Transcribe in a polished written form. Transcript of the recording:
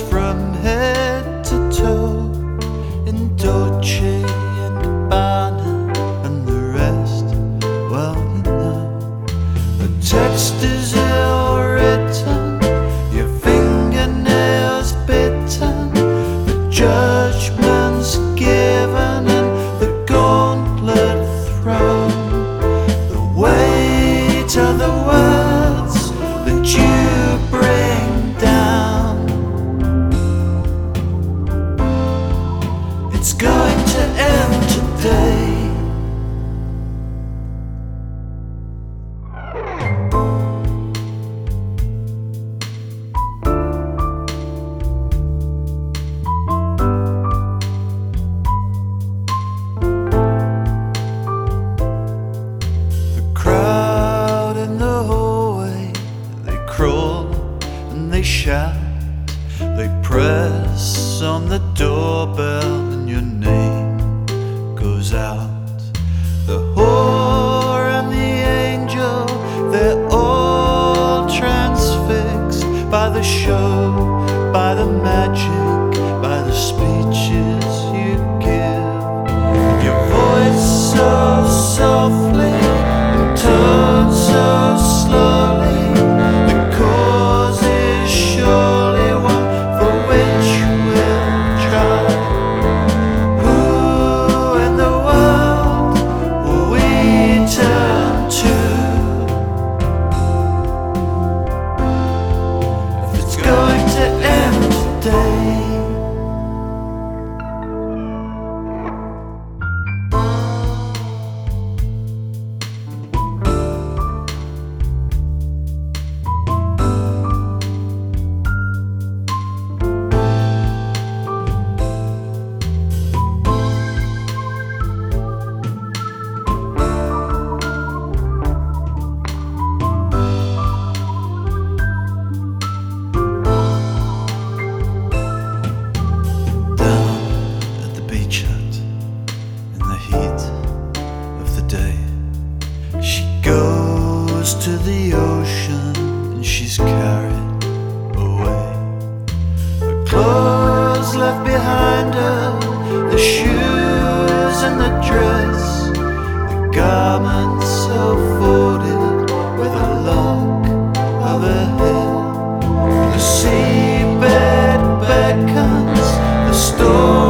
from head to toe in Dolce and Gabbana and the rest. Well, you know, the text is ill written, your fingernails bitten, the judgment's given and the gauntlet thrown. The weight of the words that you bring down, it's going to end today. Crawl and they shout, they press on the doorbell and your name goes out. The whore and the angel, they're all transfixed by the show, by the magic, by the speeches you give. Your voice so softly and tone so slowly, to the ocean and she's carried away. The clothes left behind her, the shoes and the dress, the garments so folded with a lock of her hair. The seabed beckons, the storm